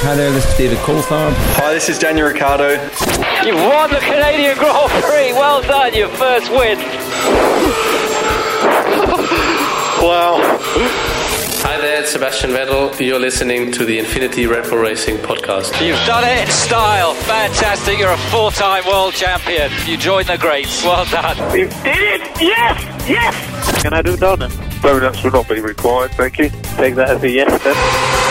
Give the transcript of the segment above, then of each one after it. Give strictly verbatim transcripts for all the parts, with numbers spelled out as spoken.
Hi there, this is David Coulthard. Hi, this is Daniel Ricciardo. You've won the Canadian Grand Prix. Well done, your first win. Wow. Hi there, it's Sebastian Vettel. You're listening to the Infinity Red Bull Racing podcast. You've done it in style. Fantastic. You're a four-time world champion. You joined the greats. Well done. We did it! Yes! Yes! Can I do donuts? Donuts will not be required, thank you. Take that as a yes then.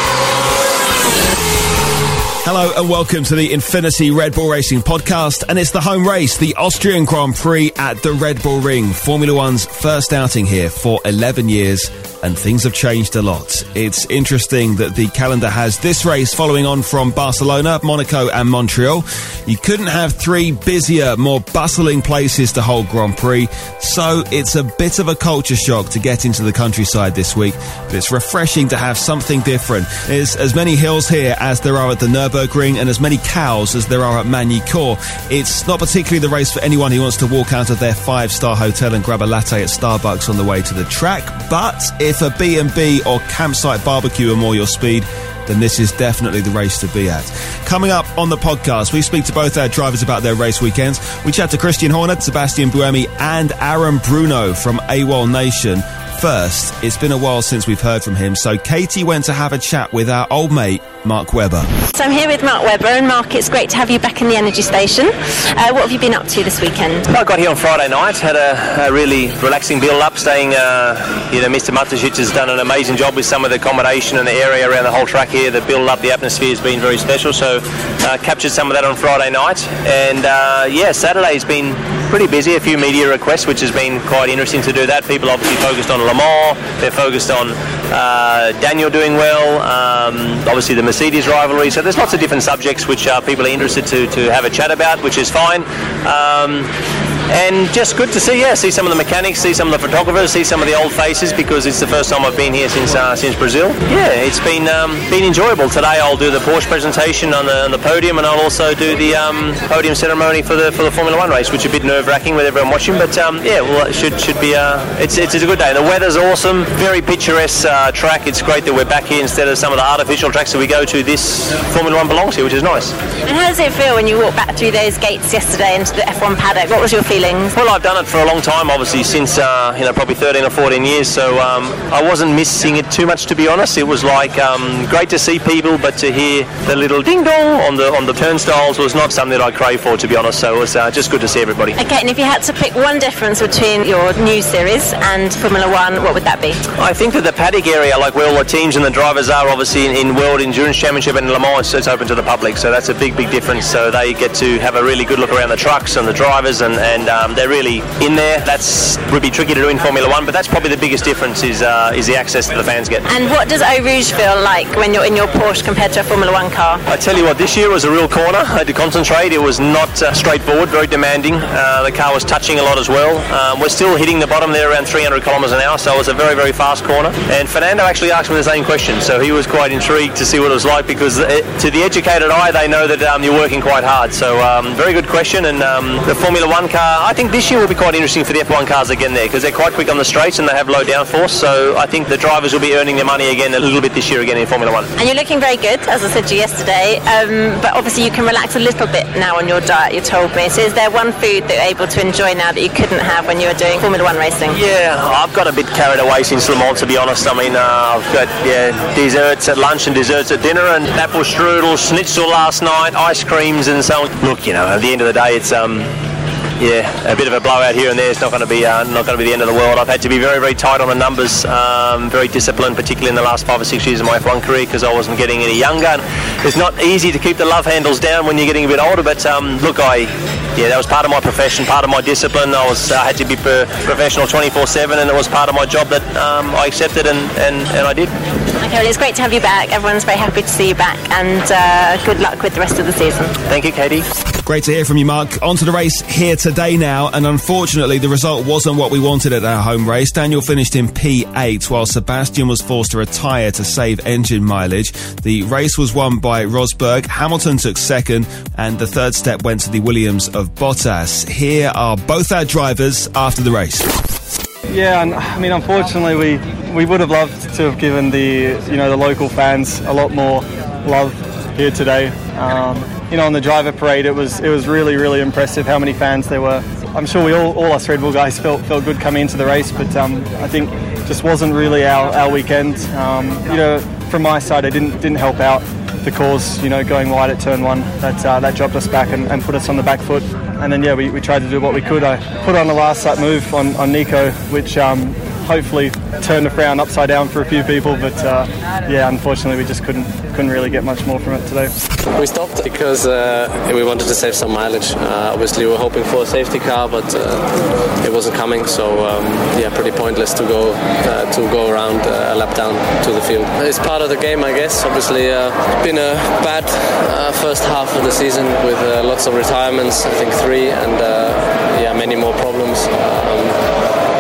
Hello and welcome to the Infinity Red Bull Racing podcast, and it's the home race, the Austrian Grand Prix at the Red Bull Ring. Formula One's first outing here for eleven years, and things have changed a lot. It's interesting that the calendar has this race following on from Barcelona, Monaco and Montreal. You couldn't have three busier, more bustling places to hold Grand Prix, so it's a bit of a culture shock to get into the countryside this week, but it's refreshing to have something different. There's as many hills here as there are at the Nürburgring, and as many cows as there are at Magny-Cours. It's not particularly the race for anyone who wants to walk out of their five-star hotel and grab a latte at Starbucks on the way to the track, but if a B and B or campsite barbecue are more your speed, then this is definitely the race to be at. Coming up on the podcast, we speak to both our drivers about their race weekends. We chat to Christian Horner, Sebastian Buemi and Aaron Bruno from AWOL Nation. First, it's been a while since we've heard from him, so Katie went to have a chat with our old mate, Mark Webber. So I'm here with Mark Webber, and Mark, it's great to have you back in the energy station. Uh, what have you been up to this weekend? I got here on Friday night, had a, a really relaxing build-up, staying, uh, you know, Mister Matasic has done an amazing job with some of the accommodation and the area around the whole track here. The build-up, the atmosphere has been very special, so uh, captured some of that on Friday night. And uh, yeah, Saturday's been pretty busy, a few media requests, which has been quite interesting to do that. People obviously focused on Le Mans, they're focused on uh, Daniel doing well, um, obviously the Mercedes rivalry, so there's lots of different subjects which uh, people are interested to, to have a chat about, which is fine. Um, And just good to see, yeah, see some of the mechanics, see some of the photographers, see some of the old faces, because it's the first time I've been here since uh, since Brazil. Yeah, it's been um, been enjoyable. Today I'll do the Porsche presentation on the, on the podium, and I'll also do the um, podium ceremony for the for the Formula One race, which is a bit nerve-wracking with everyone watching. But um, yeah, well, it should should be uh, it's, it's it's a good day. The weather's awesome, very picturesque uh, track. It's great that we're back here instead of some of the artificial tracks that we go to. This Formula One belongs here, which is nice. And how does it feel when you walk back through those gates yesterday into the F one paddock? What was your feeling? Well, I've done it for a long time, obviously, since uh, you know probably thirteen or fourteen years. So um, I wasn't missing it too much, to be honest. It was like um, great to see people, but to hear the little ding dong on the on the turnstiles was not something that I crave for, to be honest. So it was uh, just good to see everybody. Okay, and if you had to pick one difference between your new series and Formula One, what would that be? I think that the paddock area, like where all the teams and the drivers are, obviously in, in World Endurance Championship and Le Mans, it's open to the public. So that's a big, big difference. So they get to have a really good look around the trucks and the drivers, and and um, they're really in there. That's would be tricky to do in Formula One, but that's probably the biggest difference is uh, is the access that the fans get. And what does Eau Rouge feel like when you're in your Porsche compared to a Formula One car? I tell you what, this year was a real corner. I had to concentrate. It was not uh, straightforward, very demanding. Uh, the car was touching a lot as well. Um, we're still hitting the bottom there around three hundred kilometres an hour, so it was a very, very fast corner. And Fernando actually asked me the same question, so he was quite intrigued to see what it was like, because it, to the educated eye, they know that um, you're working quite hard. So um, very good question. And um, the Formula One car, I think this year will be quite interesting for the F one cars again there, because they're quite quick on the straights and they have low downforce, so I think the drivers will be earning their money again a little bit this year again in Formula One. And you're looking very good, as I said to you yesterday, um, but obviously you can relax a little bit now on your diet, you told me. So is there one food that you're able to enjoy now that you couldn't have when you were doing Formula One racing? Yeah, I've got a bit carried away since Le Mans, to be honest. I mean, uh, I've got yeah, desserts at lunch and desserts at dinner, and apple strudel, schnitzel last night, ice creams and so on. Look, you know, at the end of the day, it's um yeah, a bit of a blowout here and there. It's not going to be uh, not going to be the end of the world. I've had to be very, very tight on the numbers, um, very disciplined, particularly in the last five or six years of my F one career, because I wasn't getting any younger. And it's not easy to keep the love handles down when you're getting a bit older. But um, look, I yeah, that was part of my profession, part of my discipline. I was I had to be professional twenty-four seven, and it was part of my job that um, I accepted, and, and, and I did. Okay, well, it's great to have you back. Everyone's very happy to see you back, and uh, good luck with the rest of the season. Thank you, Katie. Great to hear from you, Mark. On to the race here today now, and unfortunately the result wasn't what we wanted at our home race. Daniel finished in P eight, while Sebastian was forced to retire to save engine mileage. The race was won by Rosberg, Hamilton took second, and the third step went to the Williams of Bottas. Here are both our drivers after the race. Yeah, and I mean, unfortunately, we we would have loved to have given the you know the local fans a lot more love here today. Um, you know, on the driver parade, it was it was really, really impressive how many fans there were. I'm sure we all, all us Red Bull guys felt felt good coming into the race, but um, I think just wasn't really our, our weekend. Um, you know, from my side, it didn't didn't help out the cause. You know, going wide at turn one, that uh, that dropped us back and, and put us on the back foot. And then yeah, we, we tried to do what we could. I put on the last lap move on on Nico, which um, hopefully turned the frown upside down for a few people. But uh, yeah, unfortunately, we just couldn't couldn't really get much more from it today. We stopped because uh, we wanted to save some mileage. Uh, obviously, we were hoping for a safety car, but uh, it wasn't coming. So um, yeah, pretty pointless to go uh, to go around uh, a lap down to the field. It's part of the game, I guess. Obviously, uh, been a bad uh, first half of the season with uh, lots of retirements. I think three, and uh, yeah, many more problems. Um,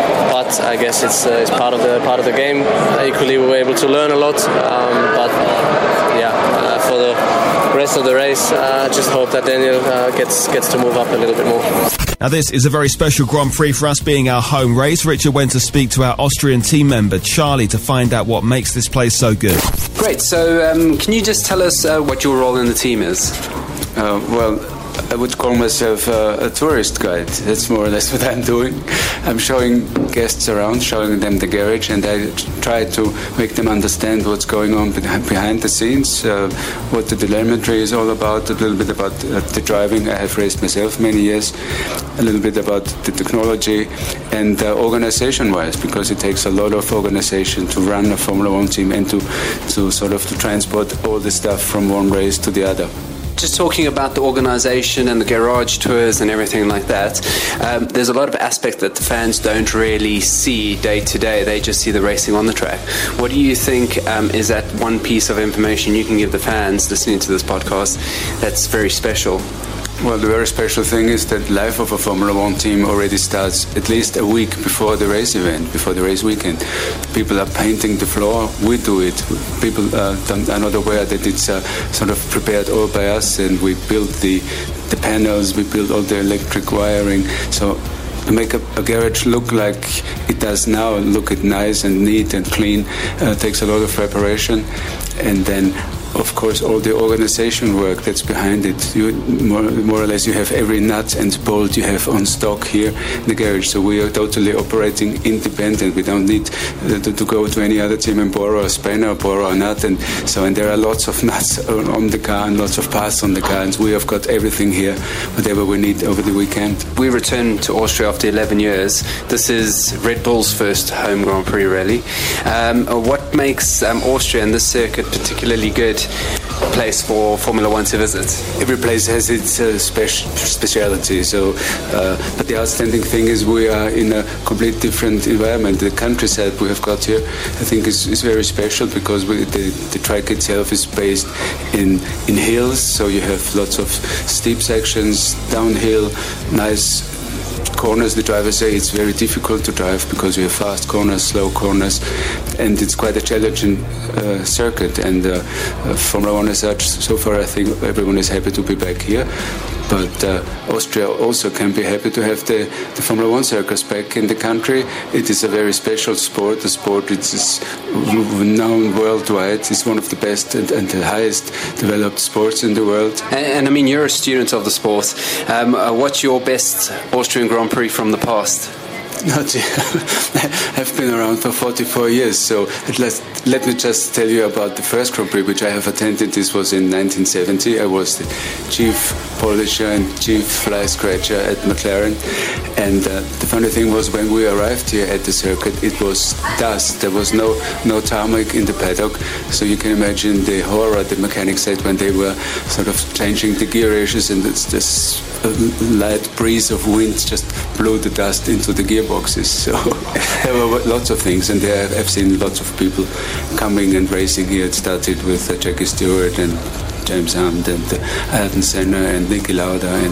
But I guess it's uh, it's part of the part of the game. Equally, we were able to learn a lot. Um, but yeah, uh, for the rest of the race, I uh, just hope that Daniel uh, gets gets to move up a little bit more. Now, this is a very special Grand Prix for us, being our home race. Richard went to speak to our Austrian team member Charlie to find out what makes this place so good. Great. So, um, can you just tell us uh, what your role in the team is? Uh, well. I would call myself uh, a tourist guide. That's more or less what I'm doing. I'm showing guests around, showing them the garage, and I try to make them understand what's going on behind the scenes, uh, what the telemetry is all about, a little bit about uh, the driving. I have raced myself many years, a little bit about the technology, and uh, organization-wise, because it takes a lot of organization to run a Formula One team and to, to sort of to transport all the stuff from one race to the other. Just talking about the organisation and the garage tours and everything like that, um, there's a lot of aspects that the fans don't really see day to day. They just see the racing on the track. What do you think um, is that one piece of information you can give the fans listening to this podcast that's very special? Well, the very special thing is that life of a Formula One team already starts at least a week before the race event, before the race weekend. People are painting the floor. We do it. People uh, don't, are not aware that it's uh, sort of prepared all by us, and we build the, the panels, we build all the electric wiring. So to make a, a garage look like it does now, look it nice and neat and clean, uh, takes a lot of preparation. And then, of course, all the organization work that's behind it. You, more, more or less, you have every nut and bolt you have on stock here in the garage. So we are totally operating independent. We don't need uh, to, to go to any other team and borrow a spanner, borrow a nut, and so. And there are lots of nuts on, on the car and lots of parts on the car, and we have got everything here, whatever we need over the weekend. We returned to Austria after eleven years. This is Red Bull's first home Grand Prix rally. Um, what makes um, Austria and this circuit particularly good place for Formula One to visit? Every place has its uh, speci- speciality. So, uh, but the outstanding thing is we are in a completely different environment. The countryside we have got here, I think, is, is very special because we, the, the track itself is based in in hills. So you have lots of steep sections, downhill, nice corners. The drivers say it's very difficult to drive because we have fast corners, slow corners, and it's quite a challenging uh, circuit. And uh, uh, Formula One as such, so far I think everyone is happy to be back here. But uh, Austria also can be happy to have the, the Formula One circus back in the country. It is a very special sport. The sport it is known worldwide. It's one of the best and, and the highest developed sports in the world. And, and I mean, you're a student of the sport. Um, uh, what's your best Austrian Grand Prix from the past? Not I've been around for forty-four years, so at least, let me just tell you about the first Grand Prix which I have attended. This was in nineteen seventy. I was the chief polisher and chief fly scratcher at McLaren, and uh, the funny thing was when we arrived here at the circuit, it was dust. There was no no tarmac in the paddock, so you can imagine the horror the mechanics had when they were sort of changing the gear ratios, and it's this light breeze of wind just blew the dust into the gearboxes. So there were lots of things, and there I've seen lots of people coming and racing here. It started with uh, Jackie Stewart and James Hunt and uh, Ayrton Senna and Niki Lauda, and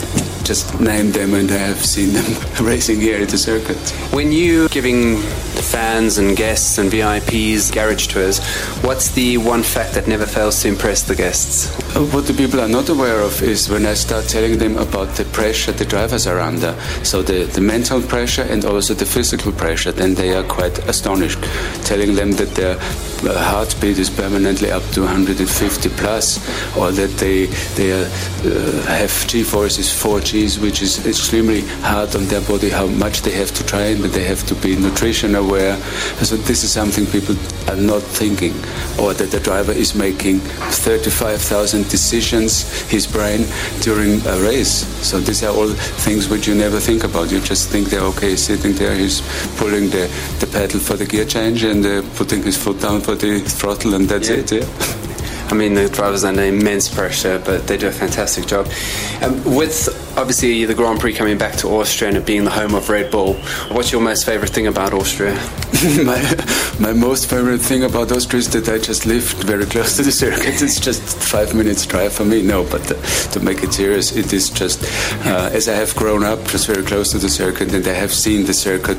just name them, and I have seen them racing here at the circuit. When you giving the fans and guests and V I Ps, garage tours. What's the one fact that never fails to impress the guests? What the people are not aware of is when I start telling them about the pressure the drivers are under, so the, the mental pressure and also the physical pressure, then they are quite astonished. Telling them that their uh, heartbeat is permanently up to one hundred fifty plus, or that they they are, uh, have G-forces four Gs, which is extremely hard on their body, how much they have to train, that they have to be nutrition aware. So this is something people are not thinking, or that the driver is making thirty-five thousand decisions, his brain, during a race. So these are all things which you never think about. You just think they're okay sitting there, he's pulling the, the pedal for the gear change and uh, putting his foot down for the throttle, and that's yeah. it, yeah. I mean, the drivers are under immense pressure, but they do a fantastic job. Um, with, obviously, the Grand Prix coming back to Austria and it being the home of Red Bull, what's your most favourite thing about Austria? my, my most favourite thing about Austria is that I just live very close to the circuit. It's just five minutes drive for me. No, but uh, to make it serious, it is just, uh, as I have grown up, just very close to the circuit, and I have seen the circuit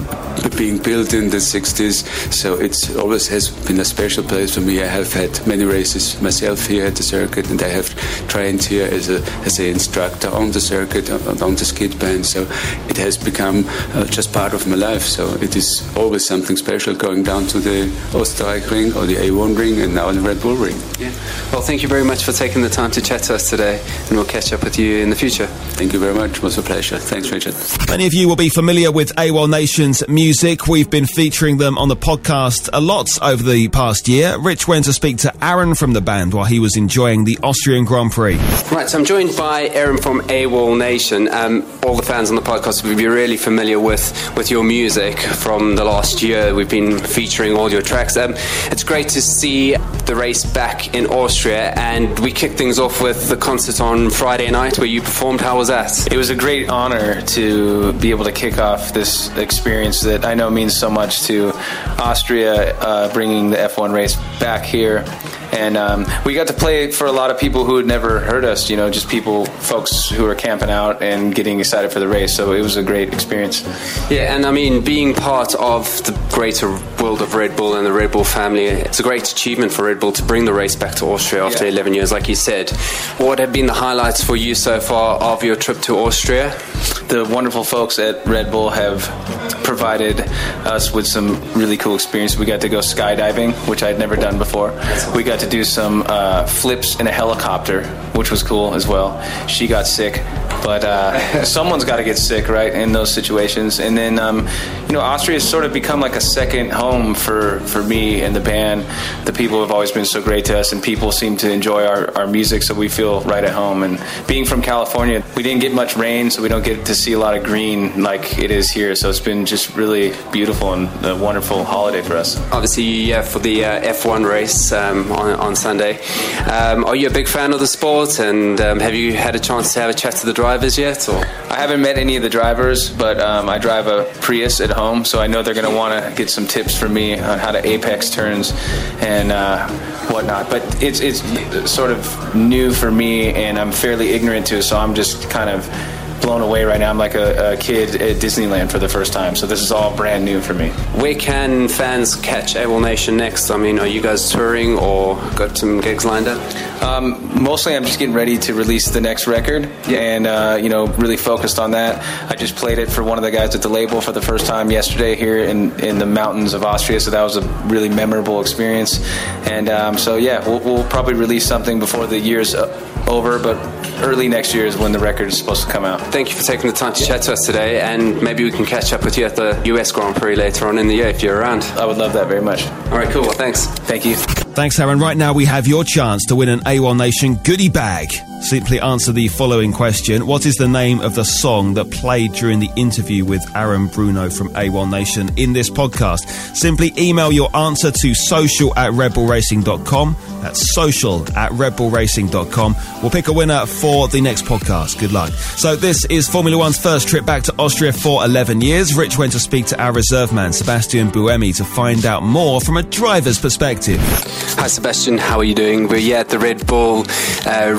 being built in the sixties, so it always has been a special place for me. I have had many races myself here at the circuit, and I have trained here as a as an instructor on the circuit, on, on the skid band, so it has become uh, just part of my life. So it is always something special going down to the Österreich ring or the A one ring and now the Red Bull ring. Yeah. Well, thank you very much for taking the time to chat to us today, and we'll catch up with you in the future. Thank you very much. It was a pleasure. Thanks, Richard. Many of you will be familiar with AWOL Nation's music. We've been featuring them on the podcast a lot over the past year. Rich went to speak to Aaron from the band while he was enjoying the Austrian Grand Prix. Right, so I'm joined by Aaron from AWOL Nation. Um, all the fans on the podcast will be really familiar with, with your music from the last year. We've been featuring all your tracks. Um, it's great to see the race back in Austria, and we kicked things off with the concert on Friday night where you performed. How was that? It was a great honor to be able to kick off this experience that I know means so much to Austria, uh, bringing the F one race back here. And um, we got to play for a lot of people who had never heard us, you know, just people, folks who are camping out and getting excited for the race. So it was a great experience. Yeah, and I mean, being part of the greater world of Red Bull and the Red Bull family, it's a great achievement for Red Bull to bring the race back to Austria after yeah. eleven years, like you said. What have been the highlights for you so far of your trip to Austria? The wonderful folks at Red Bull have provided us with some really cool experience. We got to go skydiving, which I'd never done before. We got to do some uh, flips in a helicopter, which was cool as well. She got sick, but uh, someone's got to get sick, right, in those situations. And then, um, you know, Austria has sort of become like a second home for, for me and the band. The people have always been so great to us, and people seem to enjoy our, our music, so we feel right at home. And being from California, we didn't get much rain, so we don't get to see a lot of green like it is here. So it's been just really beautiful and a wonderful holiday for us. Obviously, yeah, for the uh, F one race um, on, on Sunday. Um, are you a big fan of the sport, and um, have you had a chance to have a chat to the drivers yet? Or? I haven't met any of the drivers, but um, I drive a Prius at home, so I know they're going to want to get some tips from me on how to apex turns and uh, whatnot. But it's it's sort of new for me, and I'm fairly ignorant to it, so I'm just kind of blown away right now. I'm like a, a kid at Disneyland for the first time, so this is all brand new for me. Where can fans catch AWOL Nation next? I mean, are you guys touring or got some gigs lined up? Um, mostly I'm just getting ready to release the next record, yeah. and uh, you know, really focused on that. I just played it for one of the guys at the label for the first time yesterday here in, in the mountains of Austria, so that was a really memorable experience. And um, so yeah, we'll, we'll probably release something before the year's over, but early next year is when the record is supposed to come out. Thank you for taking the time to chat to us today, and maybe we can catch up with you at the U S Grand Prix later on in the year if you're around. I would love that very much. All right, cool. Well, thanks. Thank you. Thanks, Aaron. Right now we have your chance to win an AWOL Nation goodie bag. Simply answer the following question. What is the name of the song that played during the interview with Aaron Bruno from AWOL Nation in this podcast? Simply email your answer to social at red bull racing dot com. That's social at red bull racing dot com. We'll pick a winner for the next podcast. Good luck. So this is Formula One's first trip back to Austria for eleven years. Rich went to speak to our reserve man, Sebastian Buemi, to find out more from a driver's perspective. Hi, Sebastian. How are you doing? We're here at the Red Bull uh, ring in Austria.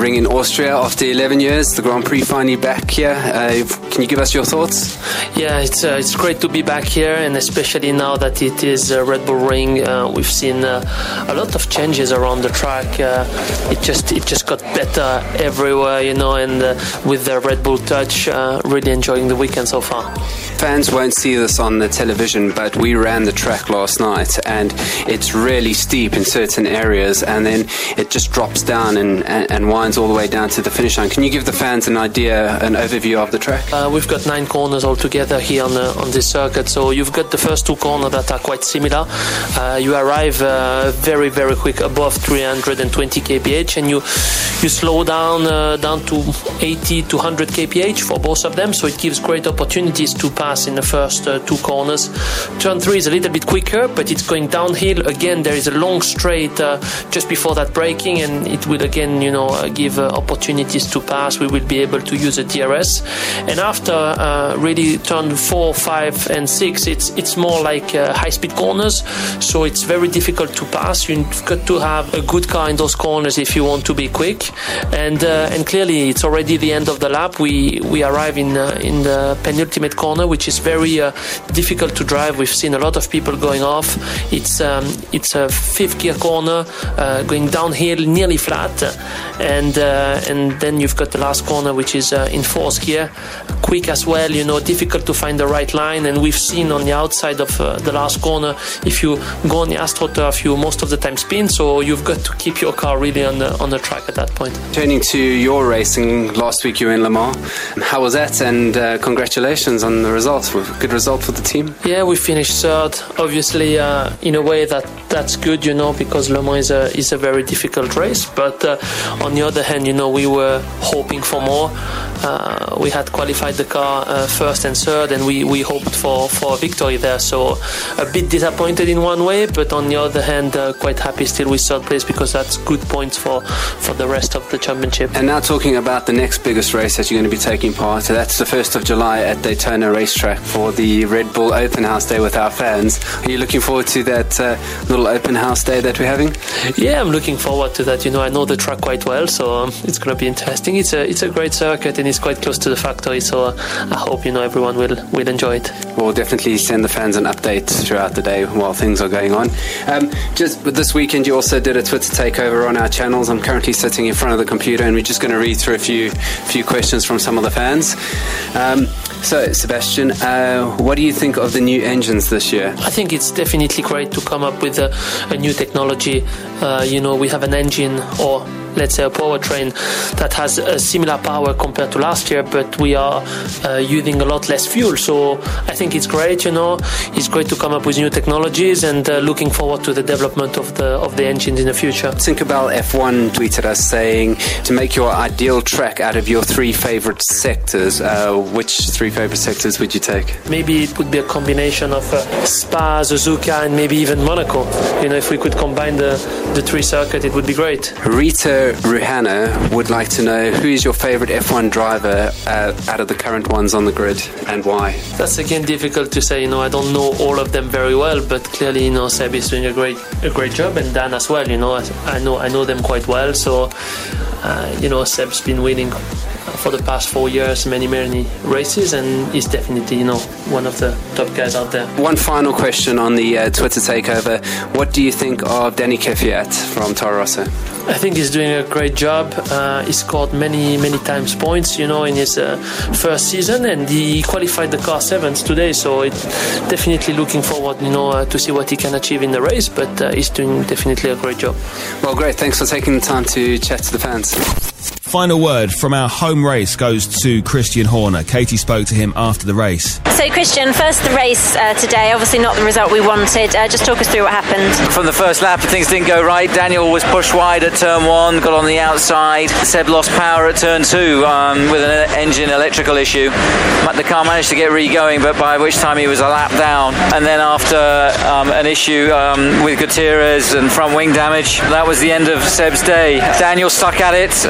Austria after eleven years. The Grand Prix finally back here. Uh, can you give us your thoughts? Yeah, it's uh, it's great to be back here, and especially now that it is uh, Red Bull Ring. Uh, we've seen uh, a lot of changes around the track. Uh, it just it just got better everywhere, you know, and uh, with the Red Bull touch, uh, really enjoying the weekend so far. Fans won't see this on the television, but we ran the track last night, and it's really steep in certain areas, and then it just drops down and, and, and winds all the way down to the finish line. Can you give the fans an idea, an overview of the track? Uh, we've got nine corners altogether here on the, on this circuit, so you've got the first two corners that are quite similar. Uh, you arrive uh, very, very quick above three hundred twenty kilometers per hour, and you you slow down uh, down to eighty to one hundred kilometers per hour for both of them, so it gives great opportunities to pass in the first uh, two corners. Turn three is a little bit quicker, but it's going downhill. Again, there is a long straight uh, just before that braking, and it will again, you know, uh, give uh, opportunities to pass. We will be able to use a D R S. And after uh, really turn four, five, and six, it's it's more like uh, high-speed corners. So it's very difficult to pass. You've got to have a good car in those corners if you want to be quick. And uh, and clearly, it's already the end of the lap. We we arrive in uh, in the penultimate corner, which is very uh, difficult to drive. We've seen a lot of people going off. It's um, it's a fifth gear corner, uh, going downhill, nearly flat, and uh, and then you've got the last corner, which is uh, in fourth gear, quick as well. You know, difficult to find the right line. And we've seen on the outside of uh, the last corner, if you go on the AstroTurf, you most of the time spin. So you've got to keep your car really on the on the track at that point. Turning to your racing, last week you were in Le Mans. How was that? And uh, congratulations on the result. Good result for the team. Yeah, we finished third. Obviously, uh, in a way that that's good, you know, because Le Mans is a is a very difficult race. But uh, on the other hand, you know, we were hoping for more. Uh, we had qualified the car uh, first and third, and we, we hoped for, for a victory there. So a bit disappointed in one way, but on the other hand, uh, quite happy still with third place, because that's good points for, for the rest of the championship. And now talking about the next biggest race that you're going to be taking part, that's the first of July at Daytona Racetrack for the Red Bull Open House Day with our fans. Are you looking forward to that uh, little open house day that we're having? Yeah, I'm looking forward to that. You know, I know the track quite well, so um, it's going to be interesting. It's a it's a great circuit, and it's quite close to the factory, so uh, I hope, you know, everyone will, will enjoy it. We'll definitely send the fans an update throughout the day while things are going on. Um, just this weekend you also did a Twitter takeover on our channels. I'm currently sitting in front of the computer, and we're just going to read through a few few questions from some of the fans. Um, so Sebastian, uh, what do you think of the new engines this year? I think it's definitely great to come up with a, a new technology. Uh, you know, we have an engine, or let's say a powertrain, that has a similar power compared to last year, but we are uh, using a lot less fuel. So I think it's great, you know, it's great to come up with new technologies, and uh, looking forward to the development of the of the engines in the future. Tinkerbell F one tweeted us saying, to make your ideal track out of your three favorite sectors, uh, which three favorite sectors would you take? Maybe it would be a combination of uh, Spa, Suzuka, and maybe even Monaco. You know, if we could combine the, the three circuits, it would be great. Rita Ruhana would like to know, who is your favorite F one driver uh, out of the current ones on the grid, and why? That's again difficult to say. You know, I don't know all of them very well, but clearly, you know, Seb is doing a great a great job, and Dan as well. You know, I know I know them quite well. So, uh, you know, Seb's been winning for the past four years, many, many races, and he's definitely, you know, one of the top guys out there. One final question on the uh, Twitter takeover. What do you think of Danny Kvyat from Toro Rosso? I think he's doing a great job. Uh, he scored many, many times points, you know, in his uh, first season, and he qualified the car seventh today. So it definitely looking forward, you know, uh, to see what he can achieve in the race. But uh, he's doing definitely a great job. Well, great. Thanks for taking the time to chat to the fans. Final word from our home race goes to Christian Horner. Katie spoke to him after the race. So, Christian, first the race uh, today, obviously not the result we wanted. Uh, just talk us through what happened. From the first lap, things didn't go right. Daniel was pushed wide at turn one, got on the outside. Seb lost power at turn two um, with an engine electrical issue. The car managed to get re-going, but by which time he was a lap down. And then after um, an issue um, with Gutierrez and front wing damage, that was the end of Seb's day. Daniel stuck at it. Um,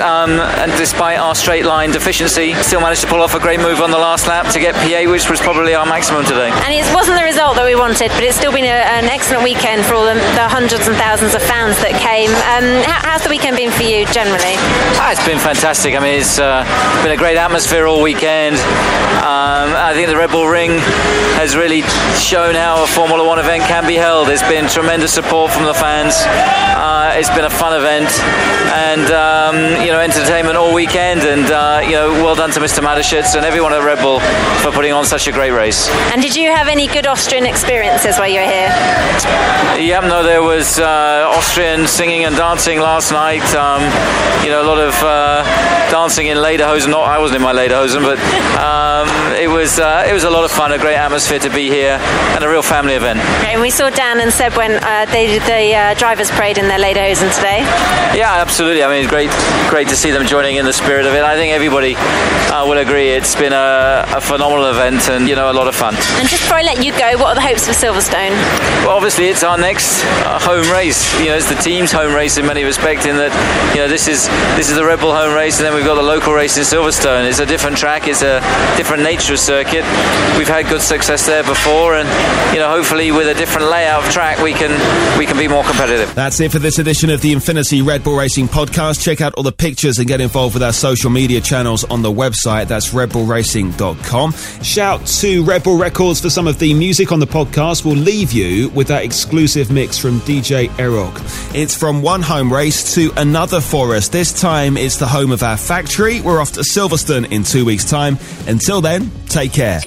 uh, and despite our straight line deficiency, still managed to pull off a great move on the last lap to get P eight, which was probably our maximum today. And it wasn't the result that we wanted, but it's still been a, an excellent weekend for all the, the hundreds and thousands of fans that came. Um, how, how's the weekend been for you generally? Ah, it's been fantastic. I mean, it's uh, been a great atmosphere all weekend. Um, I think the Red Bull Ring has really shown how a Formula One event can be held. There's been tremendous support from the fans. Uh, it's been a fun event, and um, you know, entertainment all weekend. And uh, you know, well done to Mister Mateschitz and everyone at Red Bull for putting on such a great race. And did you have any good Austrian experiences while you were here? Yep, no, there was uh, Austrian singing and dancing last night. Um, you know, a lot of uh, dancing in lederhosen. Not, I wasn't in my lederhosen, but um, it was uh, it was a lot of fun. A great atmosphere to be here, and a real family event. Okay, and we saw Dan and Seb when uh, they did the uh, drivers' parade in their lederhosen today. Yeah, absolutely. I mean, it's great, great to see them joining in the spirit of it. I think everybody uh, will agree it's been a, a phenomenal event, and you know, a lot of fun. And just before I let you go, what are the hopes for Silverstone? Well, obviously, it's our next uh, home race. You know, it's the team's home race in many respects. In that, you know, this is this is the Red Bull home race, and then we've got the local race in Silverstone. It's a different track. It's a different nature of circuit. We've had good success there before, and you know, hopefully with a different layout of track, we can we can be more competitive. That's it for this edition of the Infinity Red Bull Racing podcast. Check out all the pictures and get involved with our social media channels on the website. That's red bull racing dot com. Shout to Red Bull Records for some of the music on the podcast. We'll leave you with that exclusive mix from D J Erog. It's from one home race to another for us. This time it's the home of our factory. We're off to Silverstone in two weeks' time. Until then, take care.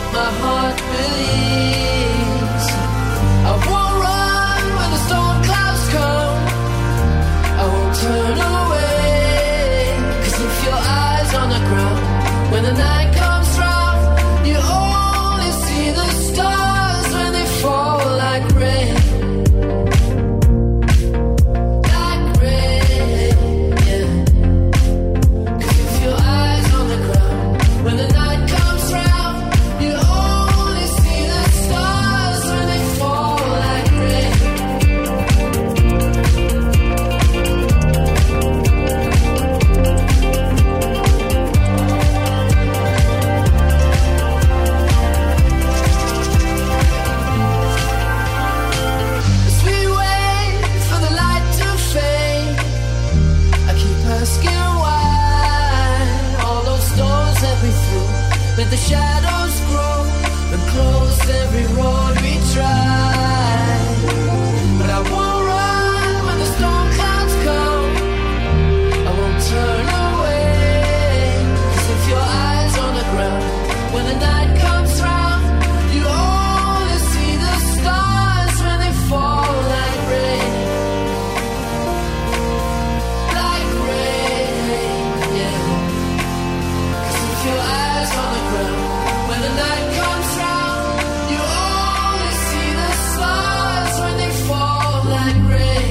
my heart believes. I won't run when the storm clouds come. I won't turn away. Cause if your eyes on the ground, when the night comes round, you only see the stars when they fall like rain. Let the shadows grow and close every road we try. But I won't run when the storm clouds come. I won't turn away. Cause if your eyes on the ground, when the night comes round, you only see the stars when they fall like rain. Like rain, yeah. Cause if your eyes on the ground, when the night comes round, you only see the stars when they fall like rain.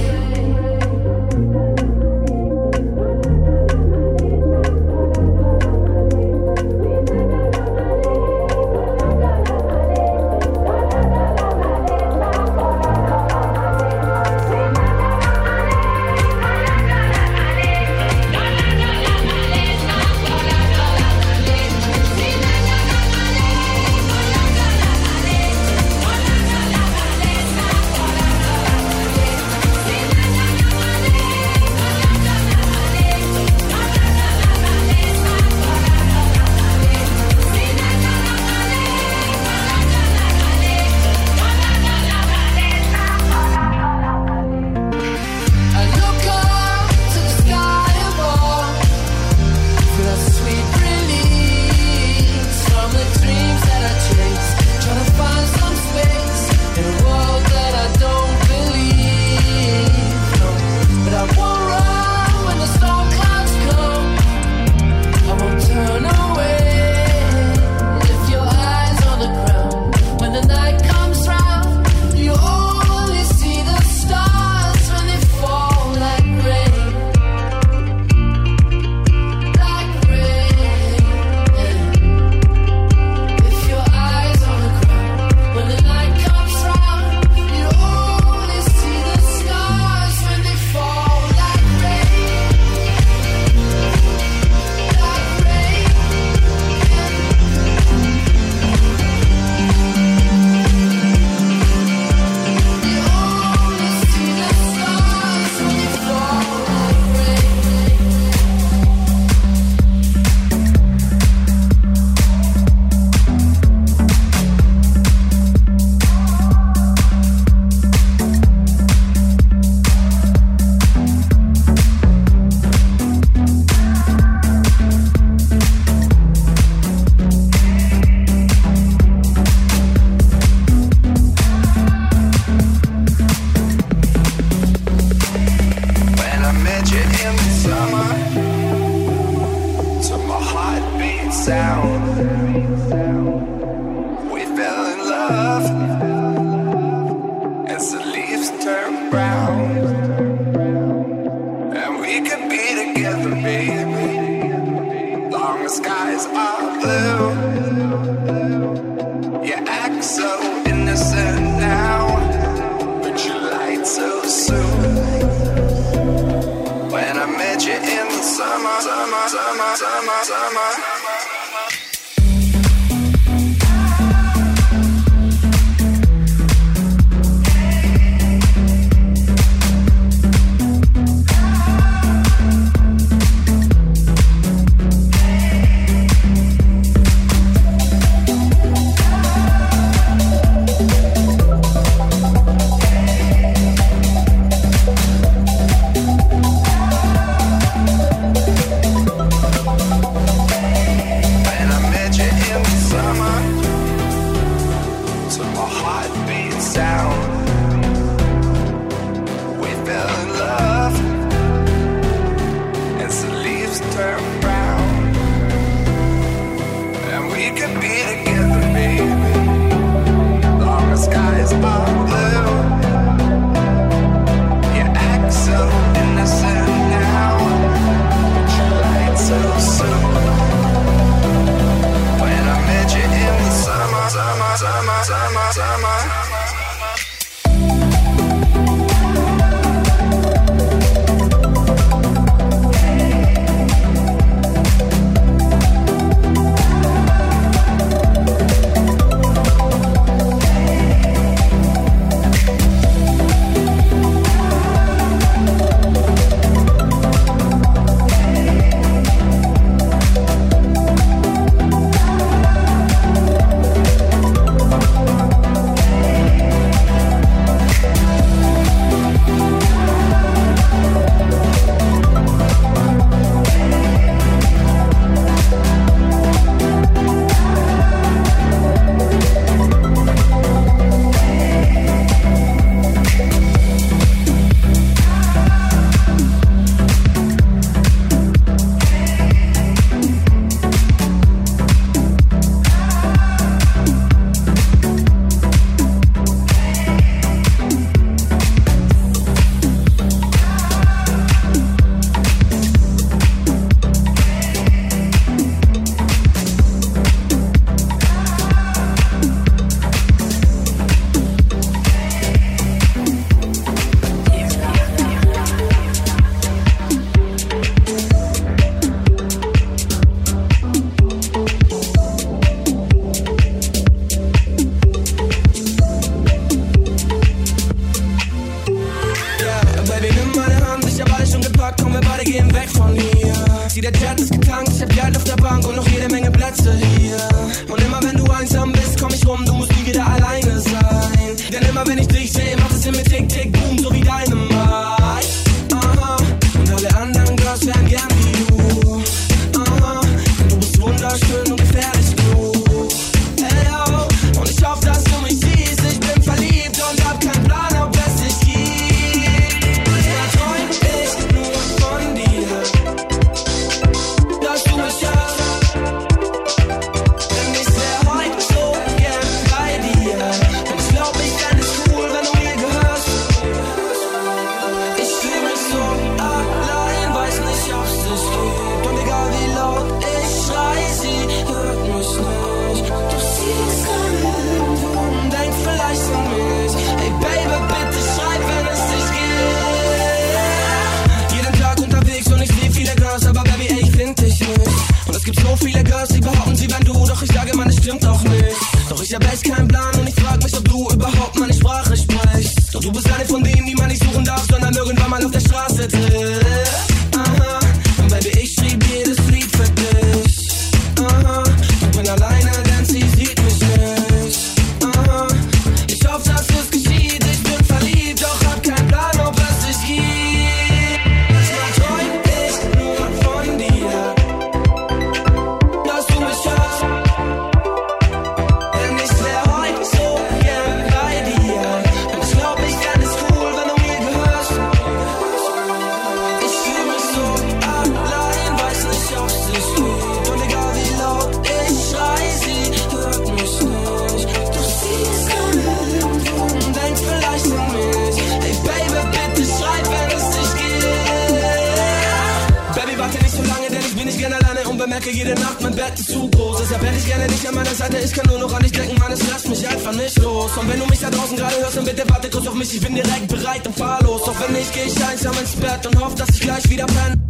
merke jede Nacht, mein Bett ist zu groß. Deshalb hätte ich gerne dich an meiner Seite, ich kann nur noch an dich denken, Mann, es lässt mich einfach nicht los. Und wenn du mich da draußen gerade hörst, dann bitte warte kurz auf mich, ich bin direkt bereit und fahrlos. Doch wenn nicht, geh ich einsam ins Bett und hoffe, dass ich gleich wieder penne.